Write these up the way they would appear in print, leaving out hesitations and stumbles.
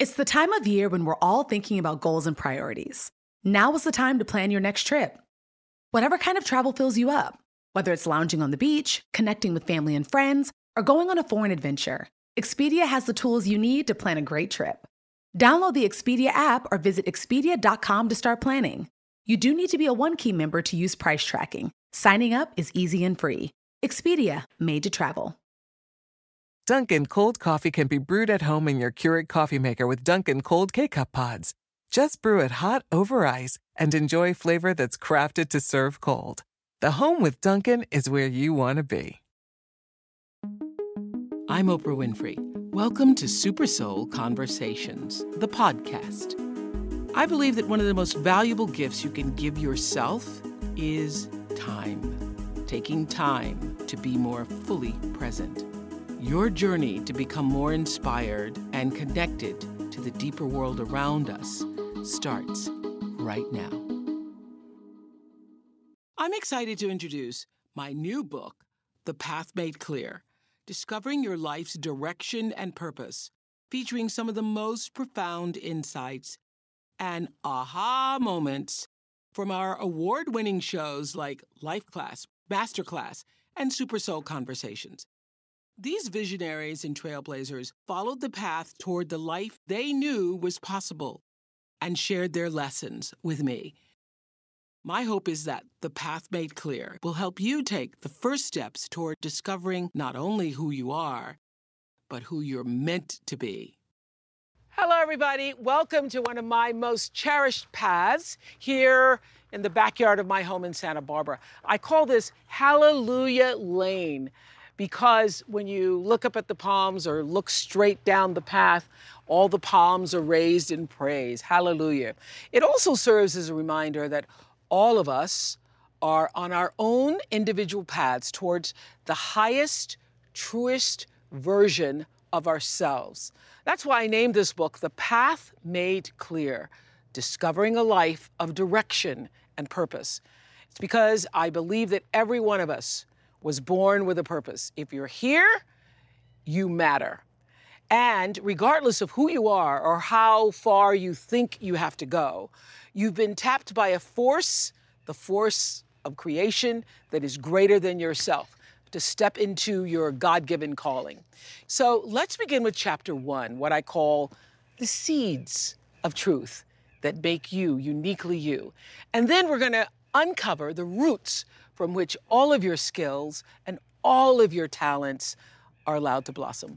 It's the time of year when we're all thinking about goals and priorities. Now is the time to plan your next trip. Whatever kind of travel fills you up, whether it's lounging on the beach, connecting with family and friends, or going on a foreign adventure, Expedia has the tools you need to plan a great trip. Download the Expedia app or visit Expedia.com to start planning. You do need to be a One-Key member to use price tracking. Signing up is easy and free. Expedia, made to travel. Dunkin' cold coffee can be brewed at home in your Keurig coffee maker with Dunkin' cold K-Cup pods. Just brew it hot over ice and enjoy flavor that's crafted to serve cold. The home with Dunkin' is where you want to be. I'm Oprah Winfrey. Welcome to Super Soul Conversations, the podcast. I believe that one of the most valuable gifts you can give yourself is time. Taking time to be more fully present. Your journey to become more inspired and connected to the deeper world around us starts right now. I'm excited to introduce my new book, The Path Made Clear, Discovering Your Life's Direction and Purpose, featuring some of the most profound insights and aha moments from our award-winning shows like Life Class, Masterclass, and Super Soul Conversations. These visionaries and trailblazers followed the path toward the life they knew was possible and shared their lessons with me. My hope is that The Path Made Clear will help you take the first steps toward discovering not only who you are, but who you're meant to be. Hello, everybody. Welcome to one of my most cherished paths here in the backyard of my home in Santa Barbara. I call this Hallelujah Lane, because when you look up at the palms or look straight down the path, all the palms are raised in praise. Hallelujah. It also serves as a reminder that all of us are on our own individual paths towards the highest, truest version of ourselves. That's why I named this book, The Path Made Clear, Discovering a Life of Direction and Purpose. It's because I believe that every one of us was born with a purpose. If you're here, you matter. And regardless of who you are or how far you think you have to go, you've been tapped by a force, the force of creation that is greater than yourself, to step into your God-given calling. So let's begin with chapter 1, what I call the seeds of truth that make you uniquely you. And then we're going to uncover the roots from which all of your skills and all of your talents are allowed to blossom.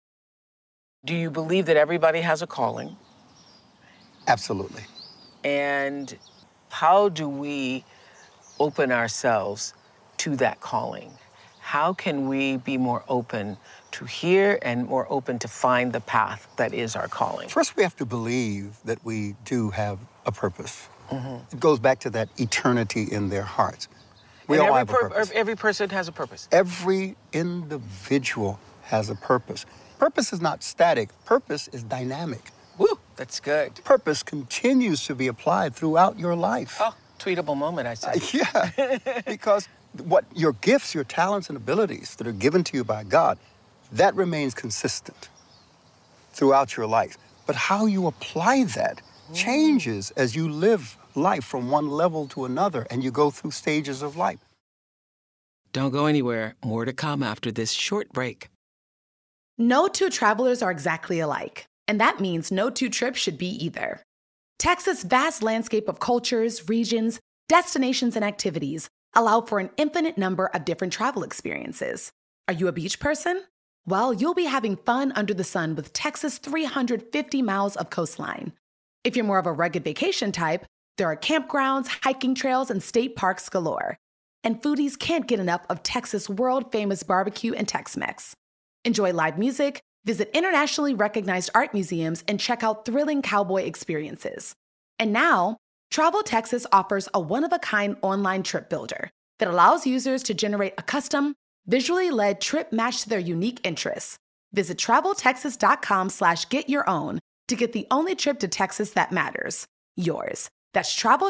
Do you believe that everybody has a calling? Absolutely. And how do we open ourselves to that calling? How can we be more open to hear and more open to find the path that is our calling? First, we have to believe that we do have a purpose. It goes back to that eternity in their hearts. We all have a purpose. Every person has a purpose. Every individual has a purpose. Purpose is not static. Purpose is dynamic. Woo, that's good. Purpose continues to be applied throughout your life. Oh, tweetable moment, I say. Yeah, because what your gifts, your talents, and abilities that are given to you by God, that remains consistent throughout your life. But how you apply that changes as you live life from one level to another and you go through stages of life. Don't go anywhere. More to come after this short break. No two travelers are exactly alike, and that means no two trips should be either. Texas' vast landscape of cultures, regions, destinations, and activities allow for an infinite number of different travel experiences. Are you a beach person? Well, you'll be having fun under the sun with Texas' 350 miles of coastline. If you're more of a rugged vacation type, there are campgrounds, hiking trails, and state parks galore. And foodies can't get enough of Texas' world-famous barbecue and Tex-Mex. Enjoy live music, visit internationally recognized art museums, and check out thrilling cowboy experiences. And now, Travel Texas offers a one-of-a-kind online trip builder that allows users to generate a custom, visually led trip matched to their unique interests. Visit traveltexas.com/getyourown to get the only trip to Texas that matters, yours. That's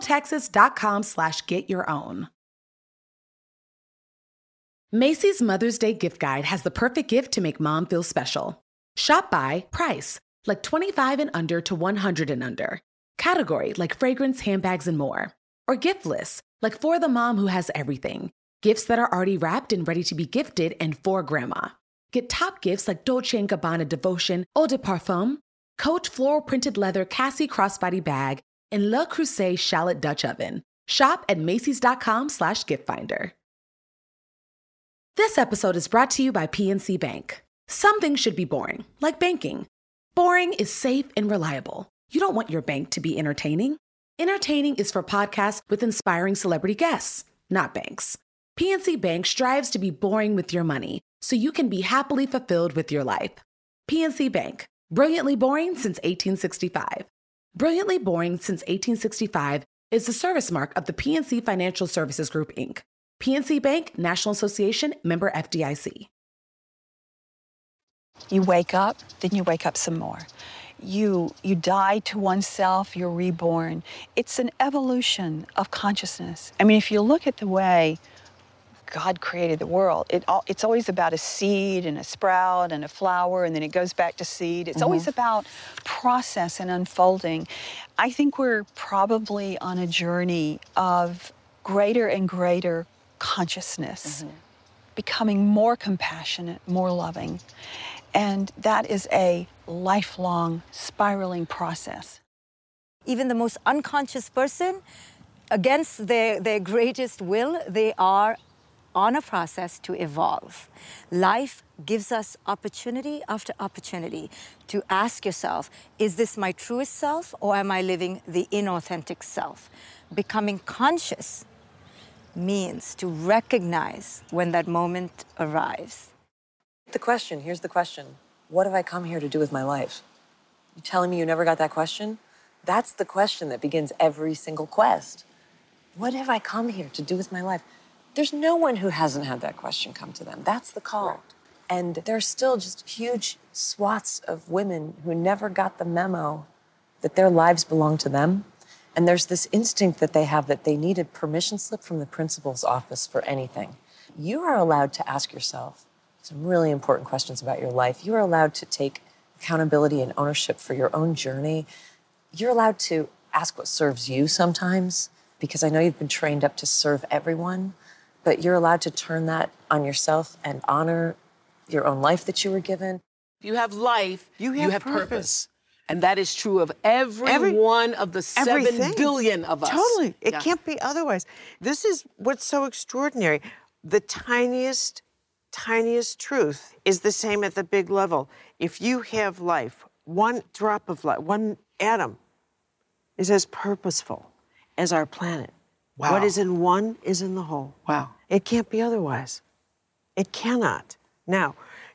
traveltexas.com/getyourown. Macy's Mother's Day gift guide has the perfect gift to make mom feel special. Shop by price. like 25 and under to 100 and under. Category, like fragrance, handbags, and more. Or gift lists, like for the mom who has everything. Gifts that are already wrapped and ready to be gifted and for grandma. Get top gifts like Dolce & Gabbana Devotion Eau de Parfum, Coach floral printed leather Cassie crossbody bag, and Le Creuset shallot Dutch oven. Shop at Macys.com/giftfinder. This episode is brought to you by PNC Bank. Some things should be boring, like banking. Boring is safe and reliable. You don't want your bank to be entertaining. Entertaining is for podcasts with inspiring celebrity guests, not banks. PNC Bank strives to be boring with your money so you can be happily fulfilled with your life. PNC Bank, brilliantly boring since 1865. Brilliantly boring since 1865 is the service mark of the PNC Financial Services Group, Inc. PNC Bank, National Association, member FDIC. You wake up, then you wake up some more. You die to oneself, you're reborn. It's an evolution of consciousness. I mean, if you look at the way God created the world, it's always about a seed and a sprout and a flower, and then it goes back to seed. It's always about process and unfolding. I think we're probably on a journey of greater and greater consciousness, becoming more compassionate, more loving. And that is a lifelong, spiraling process. Even the most unconscious person, against their greatest will, they are on a process to evolve. Life gives us opportunity after opportunity to ask yourself, is this my truest self or am I living the inauthentic self? Becoming conscious means to recognize when that moment arrives. Here's the question. What have I come here to do with my life? You telling me you never got that question? That's the question that begins every single quest. What have I come here to do with my life? There's no one who hasn't had that question come to them. That's the call. Right. And there's still just huge swaths of women who never got the memo that their lives belong to them. And there's this instinct that they have that they need a permission slip from the principal's office for anything. You are allowed to ask yourself some really important questions about your life. You are allowed to take accountability and ownership for your own journey. You're allowed to ask what serves you sometimes, because I know you've been trained up to serve everyone, but you're allowed to turn that on yourself and honor your own life that you were given. If you have life, you have purpose. And that is true of every one of the 7 billion of us. Totally. It can't be otherwise. This is what's so extraordinary. The tiniest truth is the same at the big level. If you have life, one drop of life, one atom is as purposeful as our planet. Wow. What is in one is in the whole. Wow. It can't be otherwise. It cannot. Now,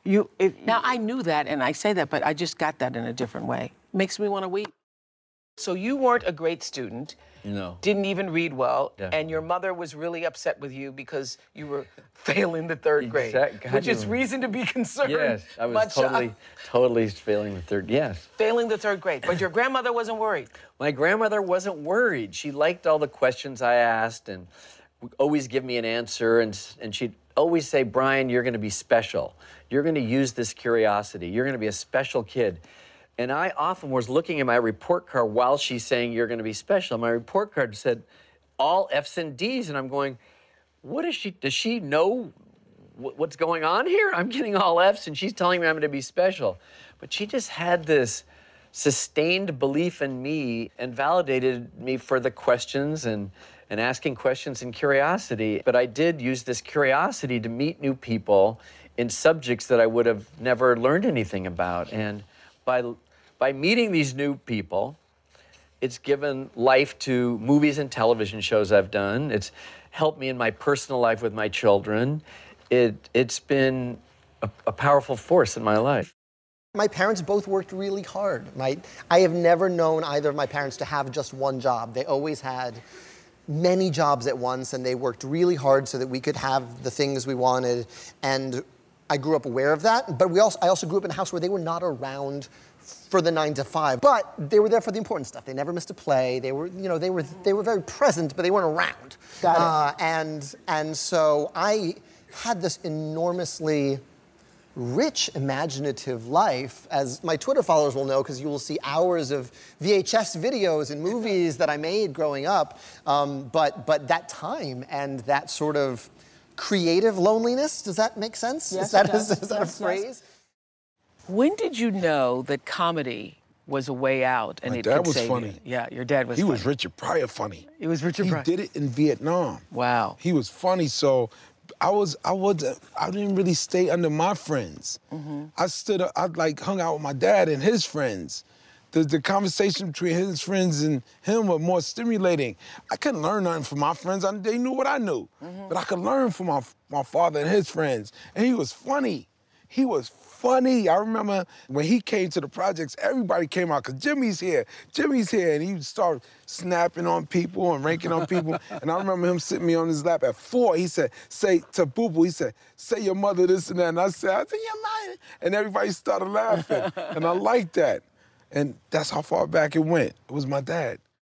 I knew that, and I say that, but I just got that in a different way. Makes me want to weep. So you weren't a great student. No. Didn't even read well, and your mother was really upset with you because you were failing the third grade, which is reason to be concerned. Yes, I was totally failing the third, yes. Failing the third grade, but your grandmother wasn't worried. My grandmother wasn't worried. She liked all the questions I asked and would always give me an answer, and she'd always say, Brian, you're going to be special. You're going to use this curiosity. You're going to be a special kid. And I often was looking at my report card while she's saying you're going to be special. My report card said all F's and D's, and I'm going, what is she? Does she know what's going on here? I'm getting all F's, and she's telling me I'm going to be special. But she just had this sustained belief in me and validated me for the questions and asking questions and curiosity. But I did use this curiosity to meet new people in subjects that I would have never learned anything about. And by meeting these new people, it's given life to movies and television shows I've done. It's helped me in my personal life with my children. It's been a powerful force in my life. My parents both worked really hard. I have never known either of my parents to have just one job. They always had many jobs at once, and they worked really hard so that we could have the things we wanted. And I grew up aware of that, but I also grew up in a house where they were not around for the 9 to 5, but they were there for the important stuff. They never missed a play. They were very present, but they weren't around. Got it. And so I had this enormously rich, imaginative life, as my Twitter followers will know, because you will see hours of VHS videos and movies that I made growing up. But that time and that sort of creative loneliness, does that make sense? Yes, is that, it does. is that Yes, a phrase? yes. When did you know that comedy was a way out and My it dad could was save funny. you? Yeah, your dad was He funny. was Richard Pryor funny. He was Richard Pryor. He did it in Vietnam. Wow. He was funny, so I didn't really stay under my friends. I like hung out with my dad and his friends. The conversation between his friends and him were more stimulating. I couldn't learn nothing from my friends. They knew what I knew. But I could learn from my father and his friends. And he was funny. He was funny. I remember when he came to the projects, everybody came out, because Jimmy's here, and he would start snapping on people and ranking on people. And I remember him sitting me on his lap at 4. He said, say to Boo Boo, he said, say your mother this and that. And I said your mother. And everybody started laughing. And I liked that. And that's how far back it went. It was my dad.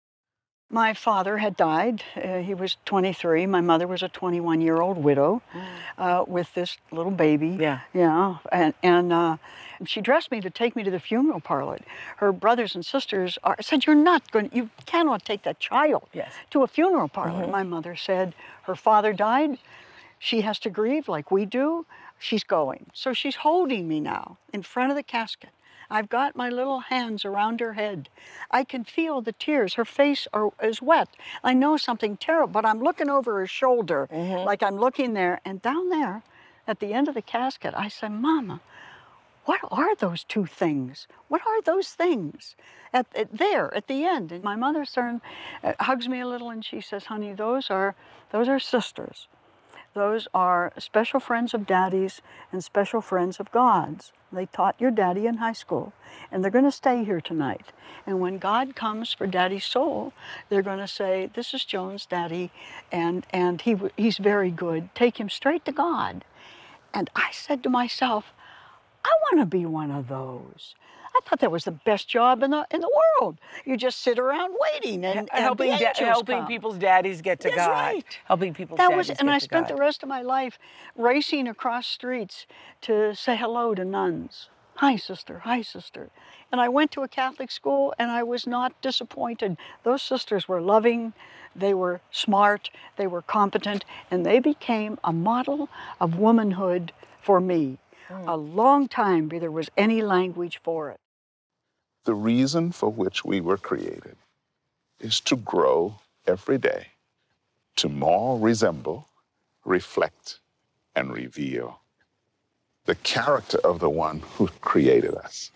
My father had died. He was 23. My mother was a 21-year-old widow with this little baby. Yeah. Yeah. And she dressed me to take me to the funeral parlor. Her brothers and sisters said, you cannot take that child to a funeral parlor. My mother said, her father died. She has to grieve like we do. She's going. So she's holding me now in front of the casket. I've got my little hands around her head. I can feel the tears. Her face is wet. I know something terrible, but I'm looking over her shoulder, like I'm looking there. And down there, at the end of the casket, I said, Mama, what are those two things? What are those things? There, at the end. And my mother hugs me a little and she says, honey, those are sisters. Those are special friends of Daddy's and special friends of God's. They taught your daddy in high school, and they're going to stay here tonight. And when God comes for Daddy's soul, they're going to say, this is Joan's daddy, and he's very good. Take him straight to God. And I said to myself, I want to be one of those. I thought that was the best job in the world. You just sit around waiting and helping come. people's daddies get to That's God. right. Helping people's daddies get to God. And I spent the rest of my life racing across streets to say hello to nuns. Hi, sister. Hi, sister. And I went to a Catholic school, and I was not disappointed. Those sisters were loving, they were smart, they were competent, and they became a model of womanhood for me. A long time before there was any language for it. The reason for which we were created is to grow every day, to more resemble, reflect, and reveal the character of the one who created us.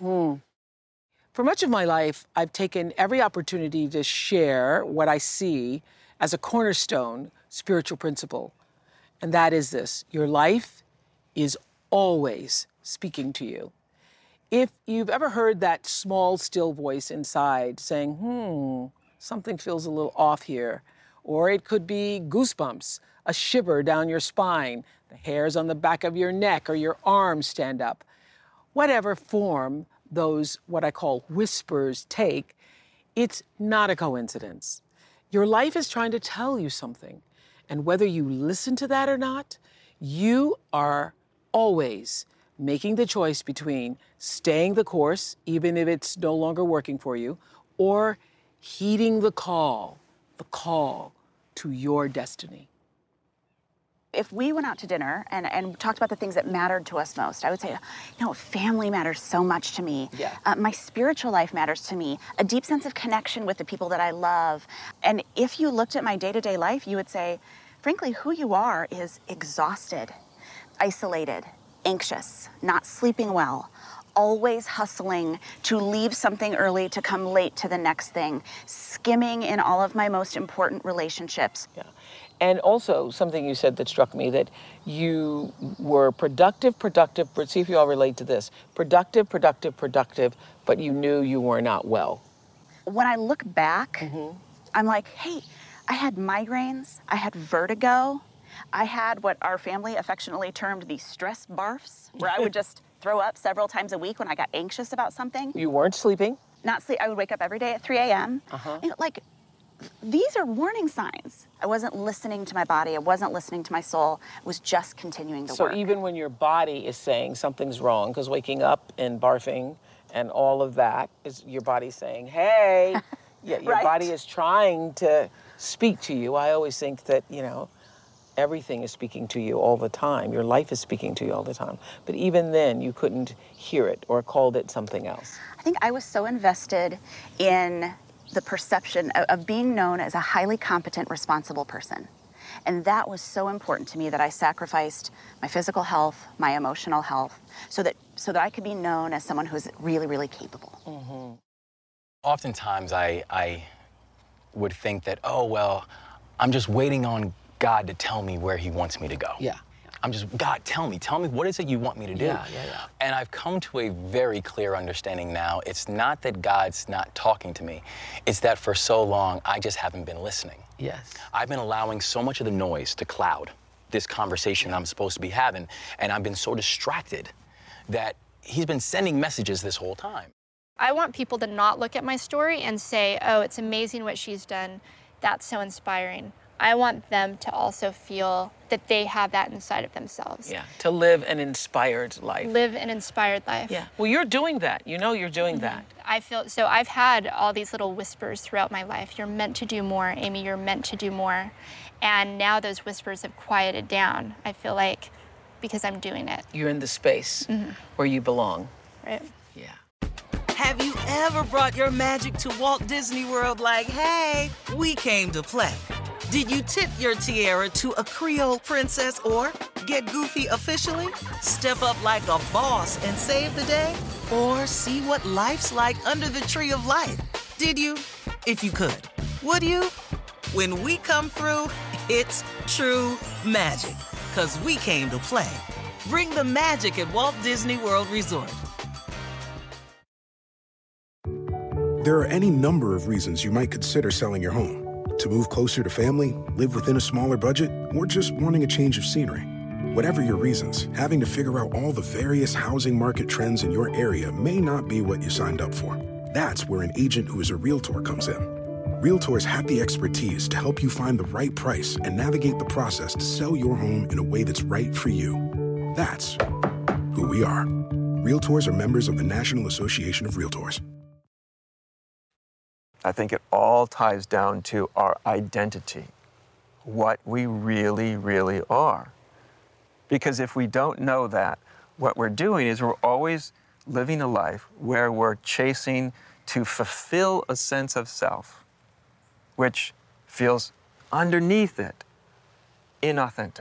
For much of my life, I've taken every opportunity to share what I see as a cornerstone spiritual principle. And that is this: your life is always speaking to you. If you've ever heard that small, still voice inside saying, something feels a little off here, or it could be goosebumps, a shiver down your spine, the hairs on the back of your neck or your arms stand up, whatever form those, what I call whispers, take, it's not a coincidence. Your life is trying to tell you something. And whether you listen to that or not, you are always making the choice between staying the course, even if it's no longer working for you, or heeding the call to your destiny. If we went out to dinner and talked about the things that mattered to us most, I would say, family matters so much to me. Yeah. My spiritual life matters to me. A deep sense of connection with the people that I love. And if you looked at my day-to-day life, you would say, frankly, who you are is exhausted, isolated, anxious, not sleeping well, always hustling to leave something early to come late to the next thing, skimming in all of my most important relationships. Yeah. And also something you said that struck me, that you were productive, but see if you all relate to this, productive, but you knew you were not well. When I look back, I'm like, hey, I had migraines, I had vertigo, I had what our family affectionately termed the stress barfs, where I would just throw up several times a week when I got anxious about something. You weren't sleeping? Not sleep. I would wake up every day at 3 a.m. these are warning signs. I wasn't listening to my body. I wasn't listening to my soul. I was just continuing to work. So even when your body is saying something's wrong, because waking up and barfing and all of that is your body saying, hey, yeah, your Right. body is trying to speak to you. I always think that, you know, everything is speaking to you all the time. Your life is speaking to you all the time. But even then, you couldn't hear it or called it something else. I think I was so invested in the perception of being known as a highly competent, responsible person. And that was so important to me that I sacrificed my physical health, my emotional health, so that I could be known as someone who's really, really capable. Mm-hmm. Oftentimes I would think that, oh, well, I'm just waiting on God to tell me where he wants me to go. Yeah. I'm just, God, tell me, what is it you want me to do? Yeah. And I've come to a very clear understanding now. It's not that God's not talking to me. It's that for so long, I just haven't been listening. Yes. I've been allowing so much of the noise to cloud this conversation I'm supposed to be having, and I've been so distracted that he's been sending messages this whole time. I want people to not look at my story and say, oh, it's amazing what she's done. That's so inspiring. I want them to also feel that they have that inside of themselves. Yeah, to live an inspired life. Live an inspired life. Yeah, well, you're doing that. You know you're doing that. I feel, so I've had all these little whispers throughout my life. You're meant to do more, Amy, you're meant to do more. And now those whispers have quieted down, I feel like, because I'm doing it. You're in the space where you belong. Right. Yeah. Have you ever brought your magic to Walt Disney World like, hey, we came to play? Did you tip your tiara to a Creole princess or get goofy officially? Step up like a boss and save the day? Or see what life's like under the tree of life? Did you? If you could. Would you? When we come through, it's true magic. 'Cause we came to play. Bring the magic at Walt Disney World Resort. There are any number of reasons you might consider selling your home. To move closer to family, live within a smaller budget, or just wanting a change of scenery. Whatever your reasons, having to figure out all the various housing market trends in your area may not be what you signed up for. That's where an agent who is a Realtor comes in. Realtors have the expertise to help you find the right price and navigate the process to sell your home in a way that's right for you. That's who we are. Realtors are members of the National Association of Realtors. I think it all ties down to our identity, what we really, really are. Because if we don't know that, what we're doing is we're always living a life where we're chasing to fulfill a sense of self, which feels underneath it inauthentic.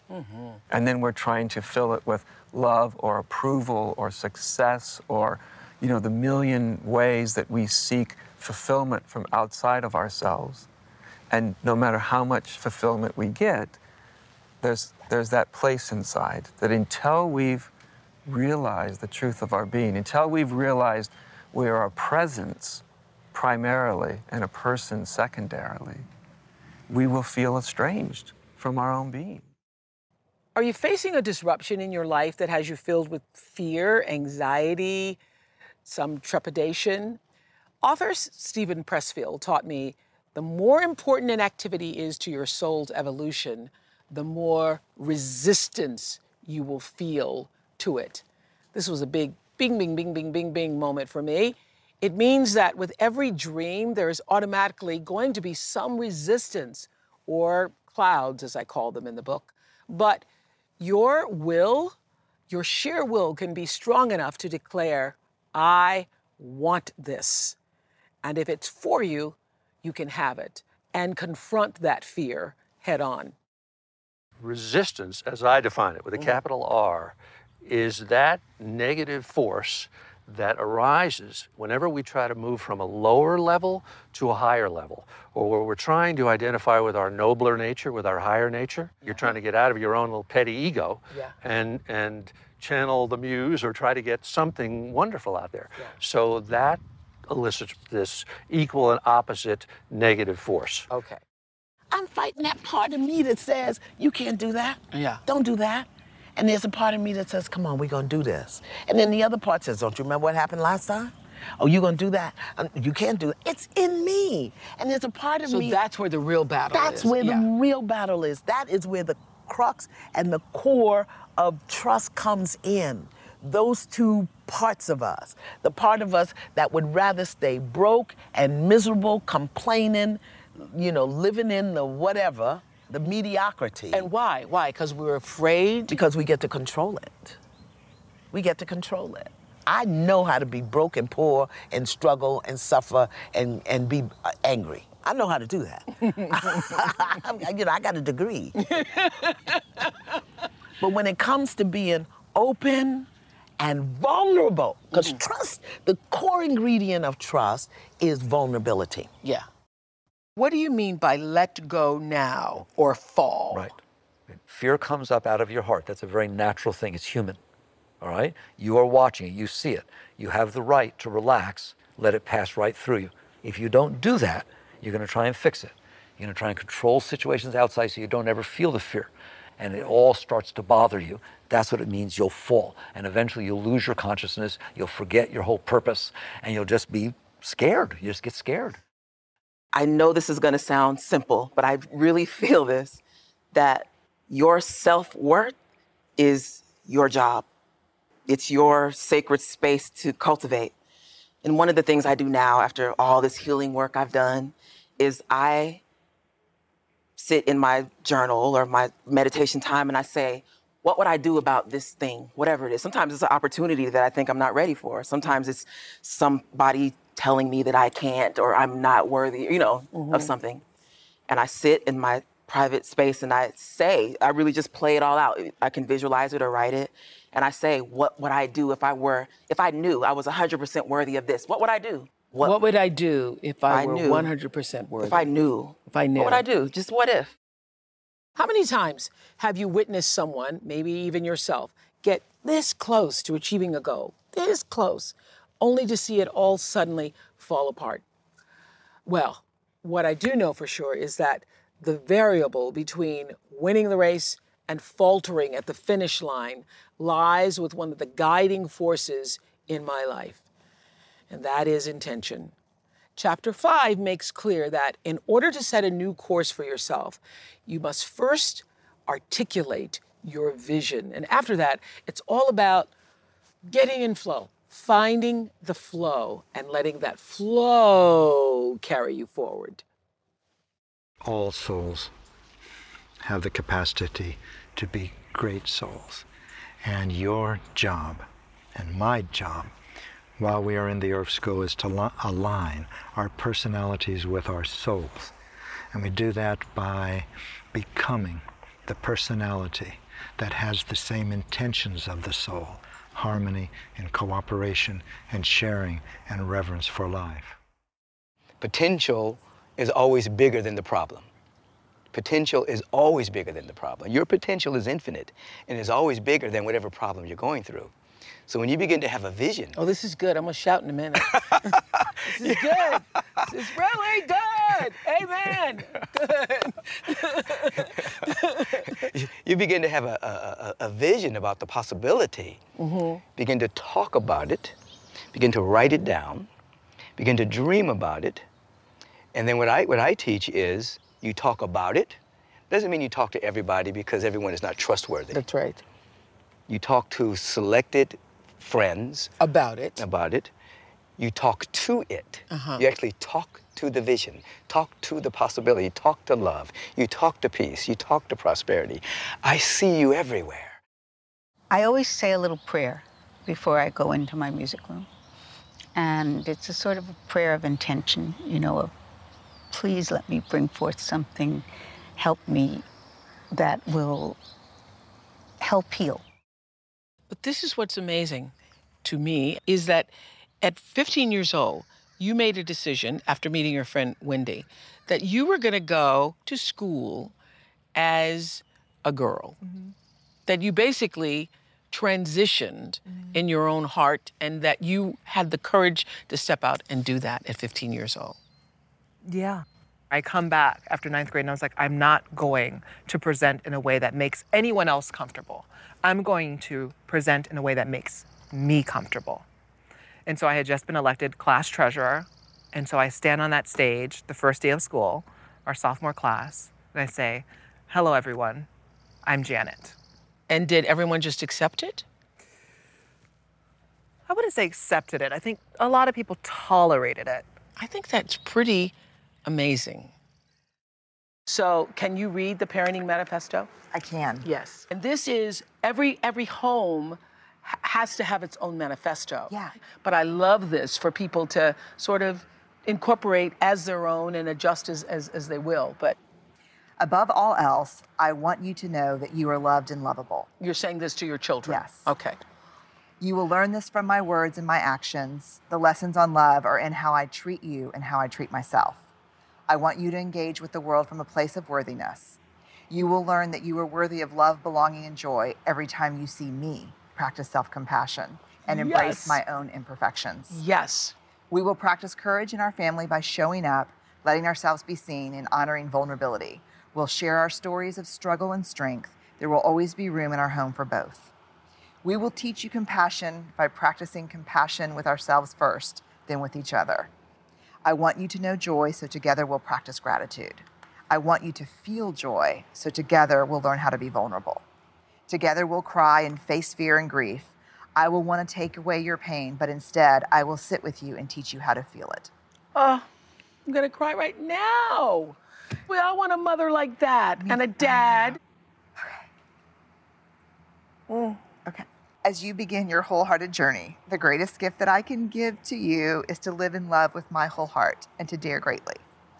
And then we're trying to fill it with love or approval or success or, the million ways that we seek fulfillment from outside of ourselves. And no matter how much fulfillment we get, there's that place inside that until we've realized the truth of our being, until we've realized we are a presence primarily and a person secondarily, we will feel estranged from our own being. Are you facing a disruption in your life that has you filled with fear, anxiety, some trepidation? Author Steven Pressfield taught me the more important an activity is to your soul's evolution, the more resistance you will feel to it. This was a big bing, bing, bing, bing, bing, bing moment for me. It means that with every dream, there is automatically going to be some resistance, or clouds, as I call them in the book. But your will, your sheer will, can be strong enough to declare, I want this. And if it's for you, you can have it and confront that fear head on. Resistance, as I define it with a capital R, is that negative force that arises whenever we try to move from a lower level to a higher level, or where we're trying to identify with our nobler nature, with our higher nature. You're trying to get out of your own little petty ego and channel the muse or try to get something wonderful out there. So that elicits this equal and opposite negative force. Okay. I'm fighting that part of me that says, you can't do that. Yeah. Don't do that. And there's a part of me that says, come on, we're going to do this. And then the other part says, don't you remember what happened last time? Oh, you gonna do that? You can't do it. It's in me. And there's a part of me. So that's where the real battle is. That's where the real battle is. That is where the crux and the core of trust comes in. Those two parts of us. The part of us that would rather stay broke and miserable, complaining, living in the whatever, the mediocrity. And why? Why? Because we're afraid? Because we get to control it. We get to control it. I know how to be broke and poor and struggle and suffer and be angry. I know how to do that. I got a degree. But when it comes to being open and vulnerable, because trust, the core ingredient of trust is vulnerability. Yeah. What do you mean by let go now or fall? Right. Fear comes up out of your heart. That's a very natural thing. It's human. All right? You are watching it. You see it. You have the right to relax, let it pass right through you. If you don't do that, you're going to try and fix it. You're going to try and control situations outside so you don't ever feel the fear. And it all starts to bother you. That's what it means. You'll fall. And eventually you'll lose your consciousness. You'll forget your whole purpose. And you'll just be scared. You just get scared. I know this is going to sound simple, but I really feel this, that your self-worth is your job. It's your sacred space to cultivate. And one of the things I do now after all this healing work I've done is I sit in my journal or my meditation time and I say, what would I do about this thing, whatever it is? Sometimes it's an opportunity that I think I'm not ready for. Sometimes it's somebody telling me that I can't or I'm not worthy, of something. And I sit in my private space and I really just play it all out. I can visualize it or write it. And I say, what would I do if I knew I was 100% worthy of this? What would I do? What would I do if I were 100% worthy? If I knew. What would I do? Just what if? How many times have you witnessed someone, maybe even yourself, get this close to achieving a goal, this close, only to see it all suddenly fall apart? Well, what I do know for sure is that the variable between winning the race and faltering at the finish line lies with one of the guiding forces in my life, and that is intention. Chapter 5 makes clear that in order to set a new course for yourself, you must first articulate your vision. And after that, it's all about getting in flow, finding the flow, and letting that flow carry you forward. All souls have the capacity to be great souls. And your job and my job while we are in the Earth School is to align our personalities with our souls. And we do that by becoming the personality that has the same intentions of the soul, harmony and cooperation and sharing and reverence for life. Potential is always bigger than the problem. Potential is always bigger than the problem. Your potential is infinite and is always bigger than whatever problem you're going through. So when you begin to have a vision... Oh, this is good. I'm going to shout in a minute. This is good. This is really good. Amen. Good. You begin to have a vision about the possibility. Begin to talk about it. Begin to write it down. Begin to dream about it. And then what I teach is you talk about it. Doesn't mean you talk to everybody because everyone is not trustworthy. That's right. You talk to selected friends. About it. About it. You talk to it. You actually talk to the vision, talk to the possibility, talk to love, you talk to peace, you talk to prosperity. I see you everywhere. I always say a little prayer before I go into my music room. And it's a sort of a prayer of intention, of please let me bring forth something, help me, that will help heal. But this is what's amazing to me, is that at 15 years old, you made a decision after meeting your friend Wendy that you were going to go to school as a girl, that you basically transitioned in your own heart and that you had the courage to step out and do that at 15 years old. Yeah. I come back after 9th grade and I was like, I'm not going to present in a way that makes anyone else comfortable. I'm going to present in a way that makes me comfortable. And so I had just been elected class treasurer. And so I stand on that stage the first day of school, our sophomore class, and I say, "Hello, everyone. I'm Janet." And did everyone just accept it? I wouldn't say accepted it. I think a lot of people tolerated it. I think that's pretty amazing. So, can you read the Parenting Manifesto? I can. Yes. And this is every home has to have its own manifesto. Yeah. But I love this for people to sort of incorporate as their own and adjust as they will. But above all else, I want you to know that you are loved and lovable. You're saying this to your children? Yes. Okay. You will learn this from my words and my actions. The lessons on love are in how I treat you and how I treat myself. I want you to engage with the world from a place of worthiness. You will learn that you are worthy of love, belonging, and joy every time you see me practice self-compassion and embrace my own imperfections. Yes. We will practice courage in our family by showing up, letting ourselves be seen, and honoring vulnerability. We'll share our stories of struggle and strength. There will always be room in our home for both. We will teach you compassion by practicing compassion with ourselves first, then with each other. I want you to know joy, so together we'll practice gratitude. I want you to feel joy, so together we'll learn how to be vulnerable. Together we'll cry and face fear and grief. I will want to take away your pain, but instead I will sit with you and teach you how to feel it. Oh, I'm gonna cry right now. We all want a mother like that and a dad. Okay. As you begin your wholehearted journey, the greatest gift that I can give to you is to live in love with my whole heart and to dare greatly.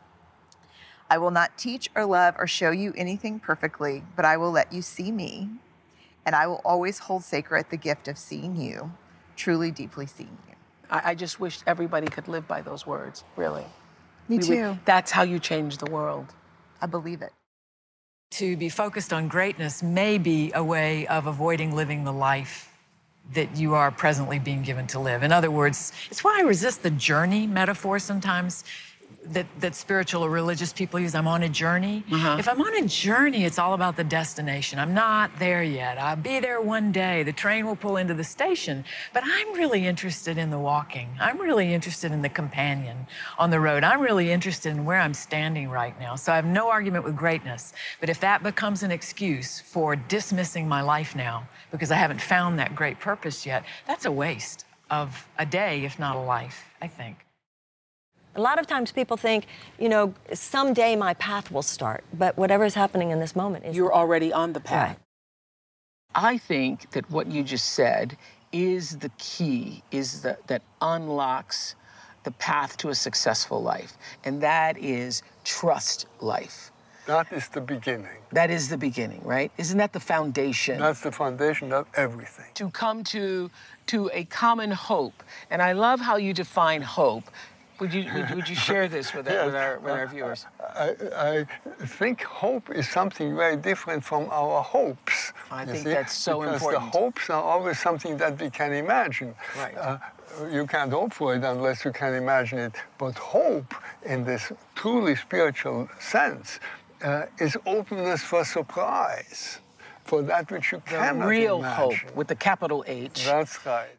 I will not teach or love or show you anything perfectly, but I will let you see me, and I will always hold sacred the gift of seeing you, truly, deeply seeing you. I just wish everybody could live by those words, really. Me too. That's how you change the world. I believe it. To be focused on greatness may be a way of avoiding living the life that you are presently being given to live. In other words, it's why I resist the journey metaphor sometimes that spiritual or religious people use. I'm on a journey. If I'm on a journey, it's all about the destination. I'm not there yet. I'll be there one day. The train will pull into the station. But I'm really interested in the walking. I'm really interested in the companion on the road. I'm really interested in where I'm standing right now. So I have no argument with greatness. But if that becomes an excuse for dismissing my life now because I haven't found that great purpose yet, that's a waste of a day, if not a life, I think. A lot of times people think, you know, someday my path will start, but whatever's happening in this moment is... You're already on the path. Right. I think that what you just said is the key, that unlocks the path to a successful life, and that is trust life. That is the beginning. That is the beginning, right? Isn't that the foundation? That's the foundation of everything. To come to a common hope, and I love how you define hope. Would you share this with our viewers? I think hope is something very different from our hopes. I think that's so important. Because the hopes are always something that we can imagine. Right. You can't hope for it unless you can imagine it. But hope, in this truly spiritual sense, is openness for surprise, for that which you cannot imagine. The real hope, with the capital H. That's right.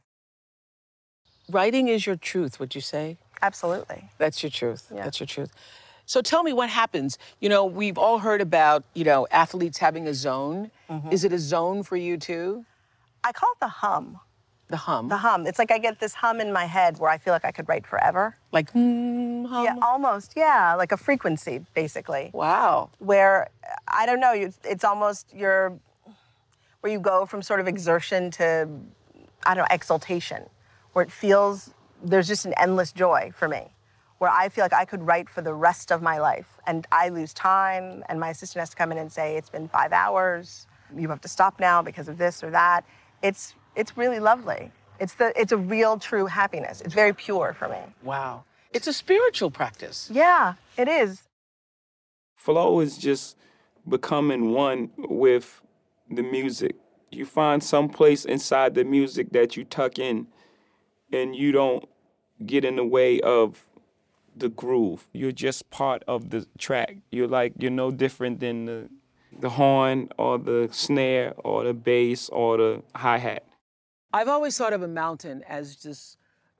Writing is your truth, would you say? Absolutely. That's your truth. Yeah. That's your truth. So tell me what happens. You know, we've all heard about, athletes having a zone. Is it a zone for you too? I call it the hum. The hum? The hum. It's like I get this hum in my head where I feel like I could write forever. Like, hum? Yeah, almost, yeah. Like a frequency, basically. Wow. Where, I don't know, it's almost where you go from sort of exertion to, I don't know, exaltation. Where it feels, there's just an endless joy for me. Where I feel like I could write for the rest of my life. And I lose time, and my assistant has to come in and say, it's been 5 hours. You have to stop now because of this or that. It's really lovely. It's a real, true happiness. It's very pure for me. Wow. It's a spiritual practice. Yeah, it is. Flow is just becoming one with the music. You find some place inside the music that you tuck in, and you don't get in the way of the groove. You're just part of the track. You're no different than the horn or the snare or the bass or the hi-hat. I've always thought of a mountain as just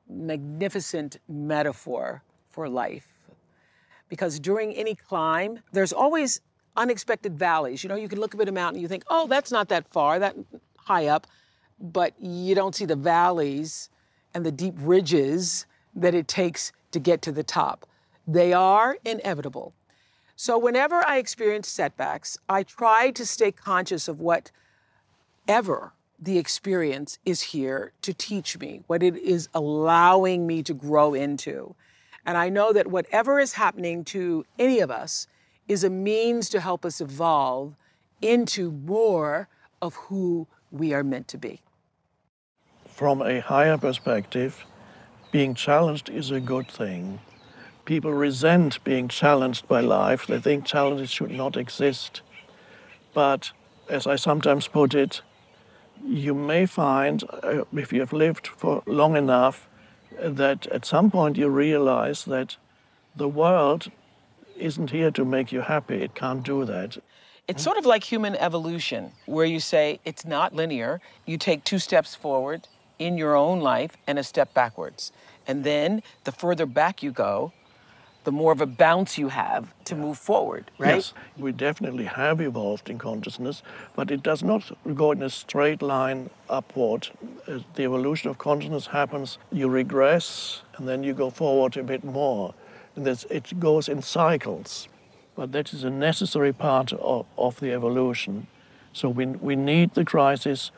magnificent metaphor for life. Because during any climb, there's always unexpected valleys. You know, you can look up at a mountain and you think, oh, that's not that far, that high up, but you don't see the valleys and the deep ridges that it takes to get to the top. They are inevitable. So whenever I experience setbacks, I try to stay conscious of whatever the experience is here to teach me, what it is allowing me to grow into. And I know that whatever is happening to any of us is a means to help us evolve into more of who we are meant to be. From a higher perspective, being challenged is a good thing. People resent being challenged by life. They think challenges should not exist. But as I sometimes put it, you may find, if you have lived for long enough, that at some point you realize that the world isn't here to make you happy. It can't do that. It's sort of like human evolution, where you say it's not linear. You take 2 steps forward in your own life and a step backwards. And then the further back you go, the more of a bounce you have to move forward, right? Yes, we definitely have evolved in consciousness, but it does not go in a straight line upward. As the evolution of consciousness happens, you regress, and then you go forward a bit more. And it goes in cycles, but that is a necessary part of the evolution. So we need the crisis.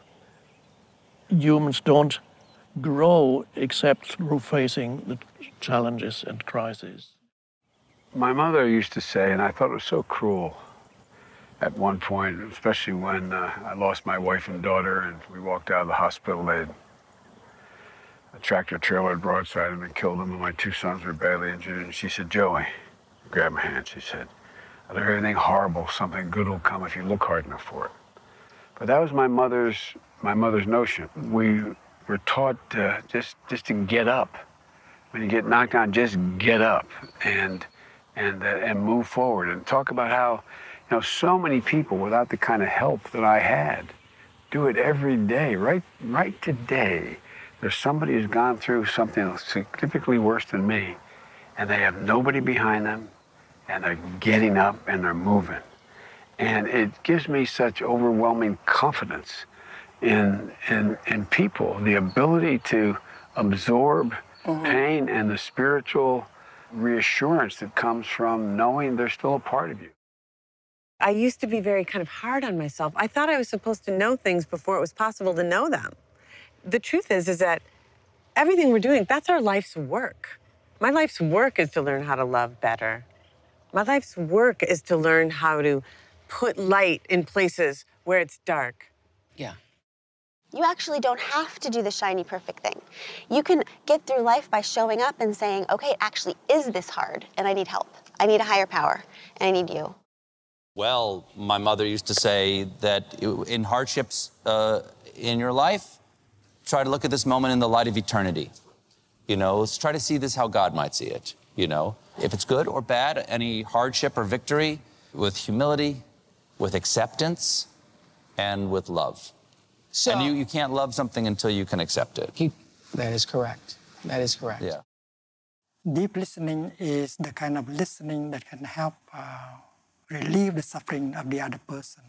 Humans don't grow except through facing the challenges and crises. My mother used to say, and I thought it was so cruel at one point, especially when I lost my wife and daughter and we walked out of the hospital, a tractor trailer had broadside them and killed them, and my 2 sons were badly injured. And she said, Joey, grabbed my hand, she said, out of everything horrible, something good will come if you look hard enough for it. But that was my mother's notion. We were taught just to get up. When you get knocked down, just get up and move forward, and talk about how, you know, so many people without the kind of help that I had do it every day. Right today, there's somebody who's gone through something significantly worse than me, and they have nobody behind them, and they're getting up and they're moving. And it gives me such overwhelming confidence in people, the ability to absorb pain and the spiritual reassurance that comes from knowing they're still a part of you. I used to be very kind of hard on myself. I thought I was supposed to know things before it was possible to know them. The truth is that everything we're doing, that's our life's work. My life's work is to learn how to love better. My life's work is to learn how to put light in places where it's dark. Yeah. You actually don't have to do the shiny, perfect thing. You can get through life by showing up and saying, okay, it actually is this hard, and I need help. I need a higher power, and I need you. Well, my mother used to say that in hardships in your life, try to look at this moment in the light of eternity. You know, let's try to see this how God might see it, you know. If it's good or bad, any hardship or victory, with humility, with acceptance, and with love. So, and you can't love something until you can accept it. That is correct. That is correct. Yeah. Deep listening is the kind of listening that can help relieve the suffering of the other person.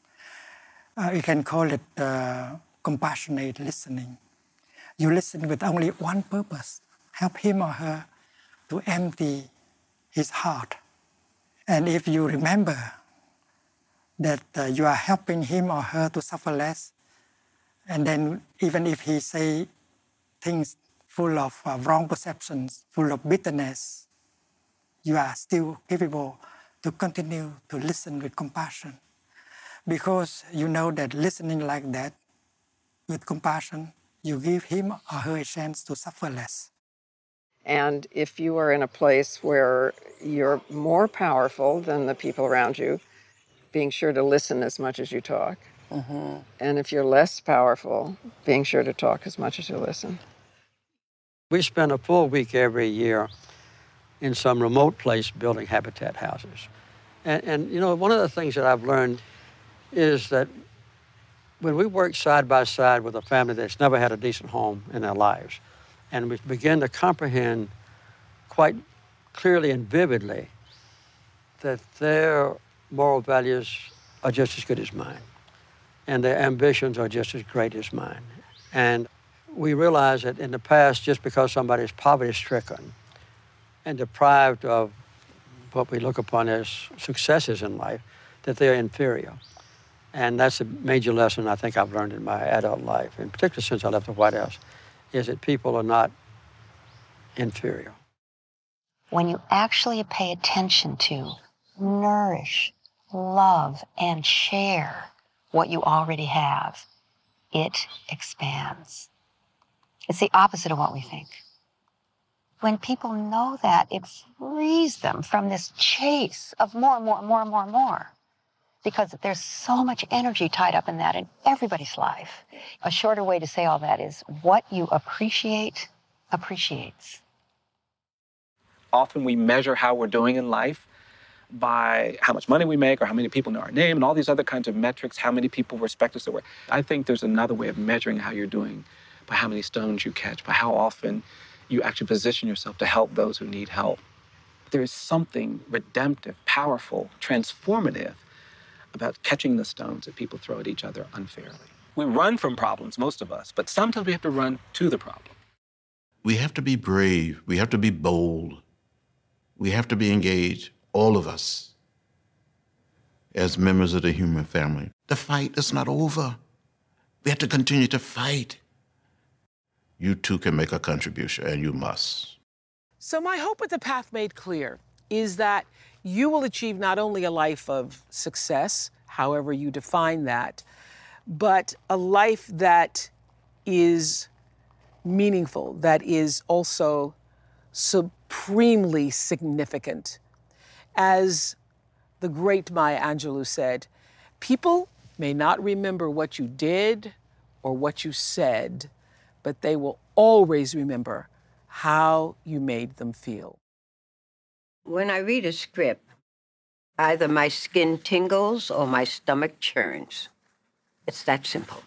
We can call it compassionate listening. You listen with only one purpose, help him or her to empty his heart. And if you remember that you are helping him or her to suffer less, and then even if he say things full of wrong perceptions, full of bitterness, you are still capable to continue to listen with compassion. Because you know that listening like that, with compassion, you give him or her a chance to suffer less. And if you are in a place where you're more powerful than the people around you, being sure to listen as much as you talk. Mm-hmm. And if you're less powerful, being sure to talk as much as you listen. We spend a full week every year in some remote place building habitat houses. And you know, one of the things that I've learned is that when we work side by side with a family that's never had a decent home in their lives, and we begin to comprehend quite clearly and vividly that their moral values are just as good as mine, and their ambitions are just as great as mine. And we realize that in the past, just because somebody is poverty-stricken and deprived of what we look upon as successes in life, that they're inferior. And that's a major lesson I think I've learned in my adult life, in particular since I left the White House, is that people are not inferior. When you actually pay attention to, nourish, love, and share what you already have, it expands. It's the opposite of what we think. When people know that, it frees them from this chase of more and more and more and more and more. Because there's so much energy tied up in that in everybody's life. A shorter way to say all that is what you appreciate, appreciates. Often we measure how we're doing in life by how much money we make or how many people know our name and all these other kinds of metrics, how many people respect us. I think there's another way of measuring how you're doing by how many stones you catch, by how often you actually position yourself to help those who need help. There is something redemptive, powerful, transformative about catching the stones that people throw at each other unfairly. We run from problems, most of us, but sometimes we have to run to the problem. We have to be brave. We have to be bold. We have to be engaged, all of us, as members of the human family. The fight is not over. We have to continue to fight. You too can make a contribution, and you must. So my hope with The Path Made Clear is that you will achieve not only a life of success, however you define that, but a life that is meaningful, that is also supremely significant. As the great Maya Angelou said, people may not remember what you did or what you said, but they will always remember how you made them feel. When I read a script, either my skin tingles or my stomach churns. It's that simple.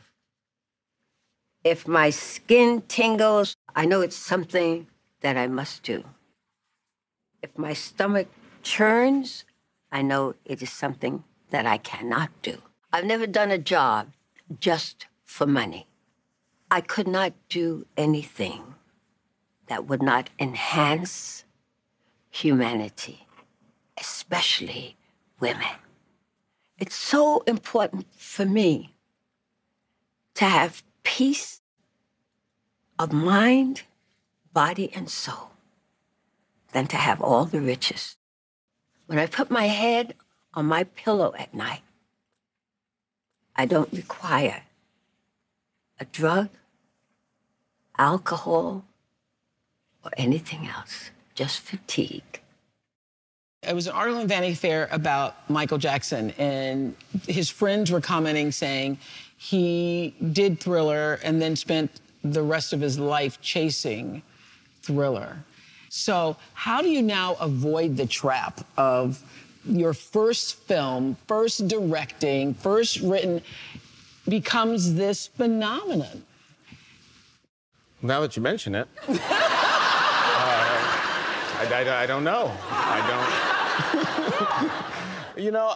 If my skin tingles, I know it's something that I must do. If my stomach churns, I know it is something that I cannot do. I've never done a job just for money. I could not do anything that would not enhance humanity, especially women. It's so important for me to have peace of mind, body, and soul than to have all the riches. When I put my head on my pillow at night, I don't require a drug, alcohol, or anything else, just fatigue. It was an article in Vanity Fair about Michael Jackson, and his friends were commenting saying he did Thriller and then spent the rest of his life chasing Thriller. So how do you now avoid the trap of your first film, first directing, first written, becomes this phenomenon? Now that you mention it, I don't know. You know,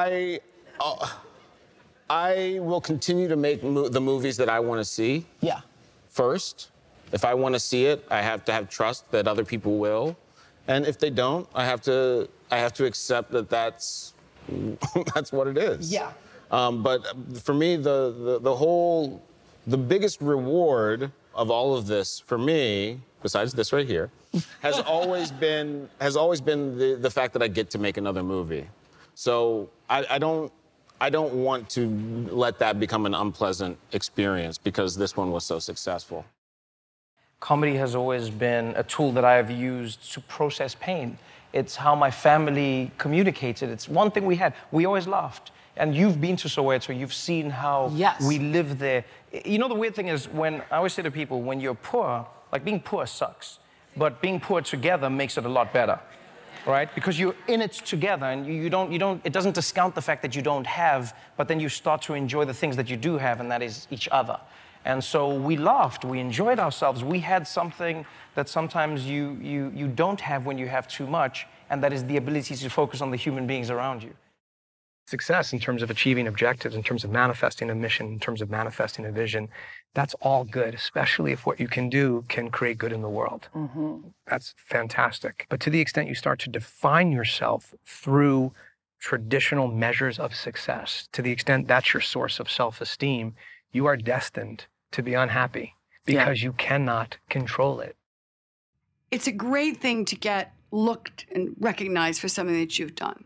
I will continue to make the movies that I want to see. Yeah. First, if I want to see it, I have to have trust that other people will, and if they don't, I have to accept that that's what it is. Yeah. But for me, the biggest reward of all of this for me, besides this right here, has always been the fact that I get to make another movie. So I don't want to let that become an unpleasant experience because this one was so successful. Comedy has always been a tool that I have used to process pain. It's how my family communicated. It's one thing we had. We always laughed. And you've been to Soweto, you've seen how we live there. You know, the weird thing is when I always say to people, when you're poor, like being poor sucks, but being poor together makes it a lot better, right? Because you're in it together and it doesn't discount the fact that you don't have, but then you start to enjoy the things that you do have, and that is each other. And so we laughed, we enjoyed ourselves. We had something that sometimes you don't have when you have too much, and that is the ability to focus on the human beings around you. Success in terms of achieving objectives, in terms of manifesting a mission, in terms of manifesting a vision, that's all good, especially if what you can do can create good in the world. That's fantastic. But to the extent you start to define yourself through traditional measures of success, to the extent that's your source of self-esteem, you are destined to be unhappy because you cannot control it. It's a great thing to get looked and recognized for something that you've done.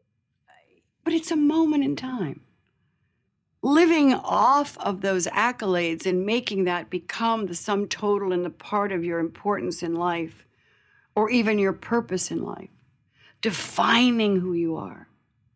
But it's a moment in time. Living off of those accolades and making that become the sum total and the part of your importance in life, or even your purpose in life, defining who you are.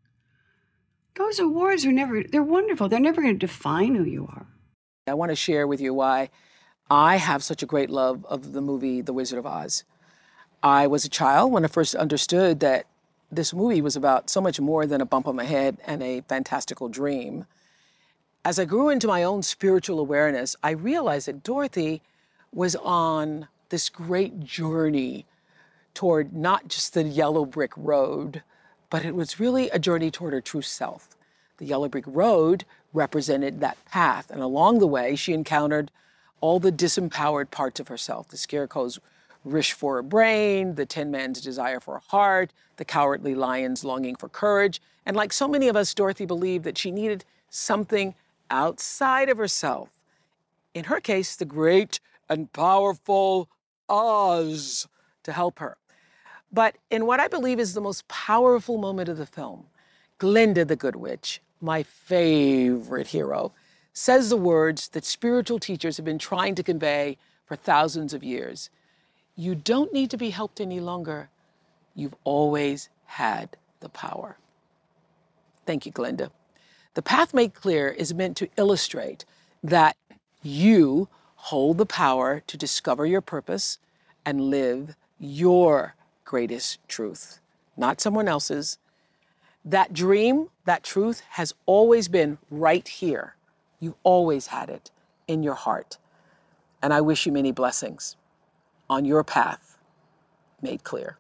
Those awards they're wonderful. They're never going to define who you are. I want to share with you why I have such a great love of the movie The Wizard of Oz. I was a child when I first understood that this movie was about so much more than a bump on my head and a fantastical dream. As I grew into my own spiritual awareness, I realized that Dorothy was on this great journey toward not just the yellow brick road, but it was really a journey toward her true self. The yellow brick road represented that path, and along the way, she encountered all the disempowered parts of herself, the Scarecrow's wish for a brain, the Tin Man's desire for a heart, the Cowardly Lion's longing for courage. And like so many of us, Dorothy believed that she needed something outside of herself. In her case, the great and powerful Oz to help her. But in what I believe is the most powerful moment of the film, Glinda the Good Witch, my favorite hero, says the words that spiritual teachers have been trying to convey for thousands of years. You don't need to be helped any longer. You've always had the power. Thank you, Glinda. The Path Made Clear is meant to illustrate that you hold the power to discover your purpose and live your greatest truth, not someone else's. That dream, that truth has always been right here. You always had it in your heart. And I wish you many blessings on your path made clear.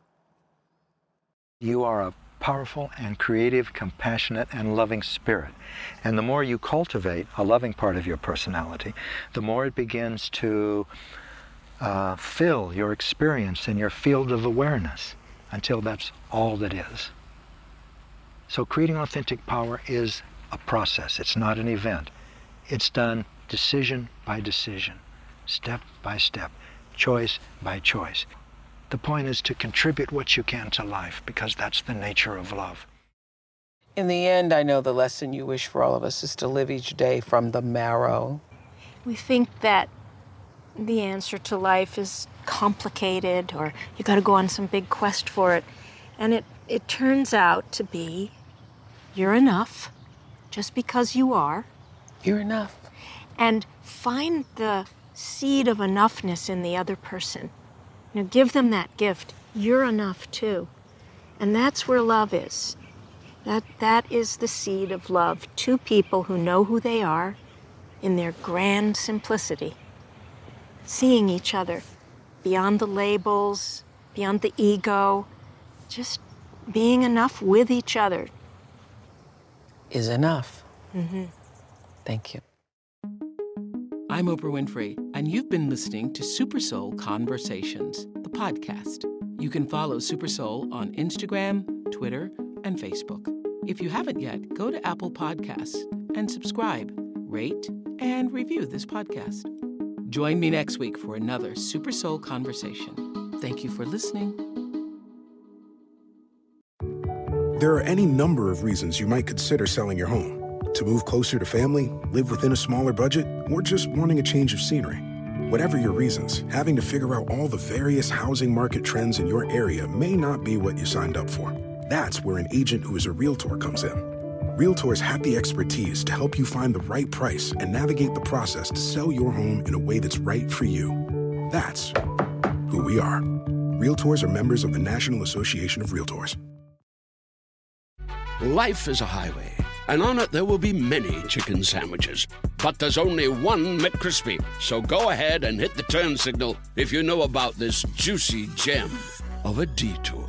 You are a powerful and creative, compassionate and loving spirit. And the more you cultivate a loving part of your personality, the more it begins to fill your experience in your field of awareness until that's all that is. So creating authentic power is a process. It's not an event. It's done decision by decision, step by step, choice by choice. The point is to contribute what you can to life, because that's the nature of love. In the end, I know the lesson you wish for all of us is to live each day from the marrow. We think that the answer to life is complicated, or you got to go on some big quest for it. And it turns out to be you're enough just because you are. You're enough. And find the seed of enoughness in the other person. You know, give them that gift. You're enough too. And that's where love is. That is the seed of love. Two people who know who they are in their grand simplicity. Seeing each other beyond the labels, beyond the ego, just being enough with each other. Is enough. Mm-hmm. Thank you. I'm Oprah Winfrey, and you've been listening to Super Soul Conversations, the podcast. You can follow Super Soul on Instagram, Twitter, and Facebook. If you haven't yet, go to Apple Podcasts and subscribe, rate, and review this podcast. Join me next week for another Super Soul Conversation. Thank you for listening. There are any number of reasons you might consider selling your home. To move closer to family, live within a smaller budget, or just wanting a change of scenery. Whatever your reasons, having to figure out all the various housing market trends in your area may not be what you signed up for. That's where an agent who is a Realtor comes in. Realtors have the expertise to help you find the right price and navigate the process to sell your home in a way that's right for you. That's who we are. Realtors are members of the National Association of Realtors. Life is a highway, and on it there will be many chicken sandwiches. But there's only one McCrispy. So go ahead and hit the turn signal if you know about this juicy gem of a detour.